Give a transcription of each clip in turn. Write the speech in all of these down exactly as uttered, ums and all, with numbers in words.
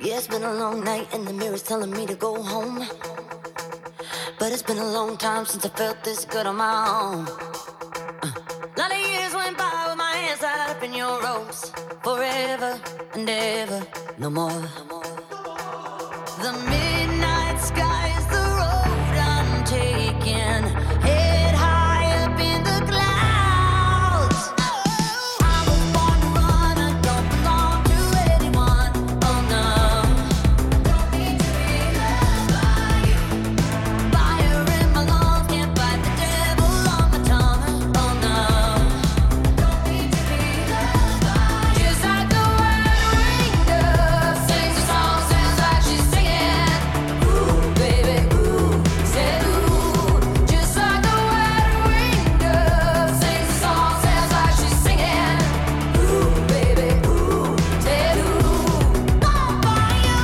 Yeah, it's been a long night and the mirror's telling me to go home. But it's been a long time since I felt this good on my own. Uh, lot of years went by with my hands tied up in your ropes. Forever and ever, no more. The midnight sky is the road I'm taking. Head high up in the clouds. I was born to run, I don't belong to anyone. Oh no. Don't need to be loved by you. Fire in my lungs, can't fight the devil on my tongue. Oh no. Don't need to be loved by you. Just like the word ring dove sings a song, sounds like she's singing. Ooh, baby, ooh, said ooh. Just like the word ring dove sings a song, sounds like she's singing. Ooh, baby, ooh, said ooh. Born for you.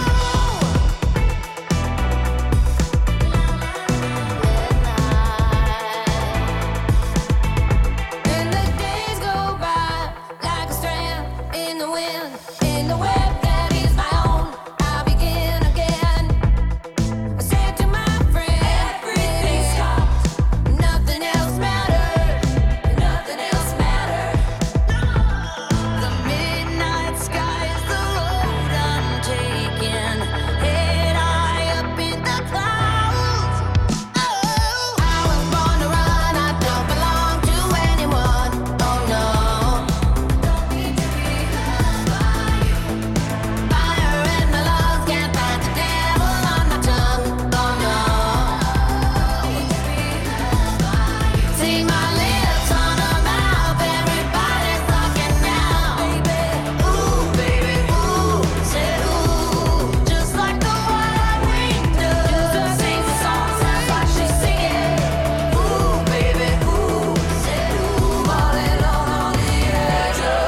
And the days go by like a strand in the wind, in the web that is my own. I'll begin again. I said to my friend, everything stopped. Nothing else mattered. Nothing else mattered. The midnight sky is the road I'm taking. Head high up in the clouds. Oh, I was born to run. I don't belong to anyone. Oh no. Don't need to be loved by you. Fire in my lungs, can't fight the devil on my tongue. Oh no. Don't need to be loved by you. See my lips on a mouth, everybody's talking now. Baby, ooh, baby, ooh, said ooh. Just like the wild ring dove sings a song, sounds like she's singing. Ooh, baby, ooh, said ooh. All alone on the edge of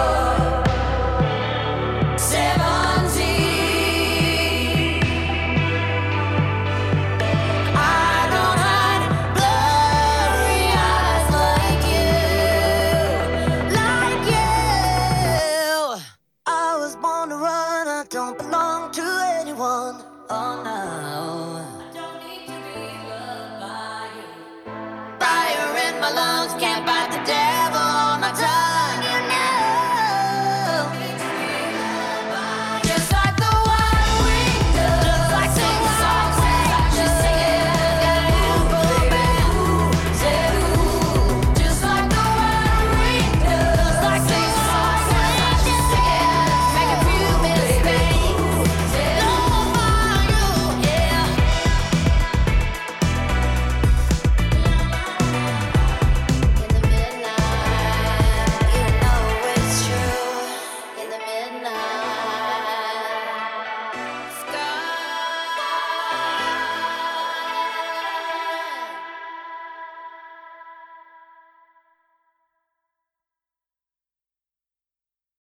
seventeen. I don't hide blurry eyes like you, like you. I was born to run, I don't belong to anyone. Oh no.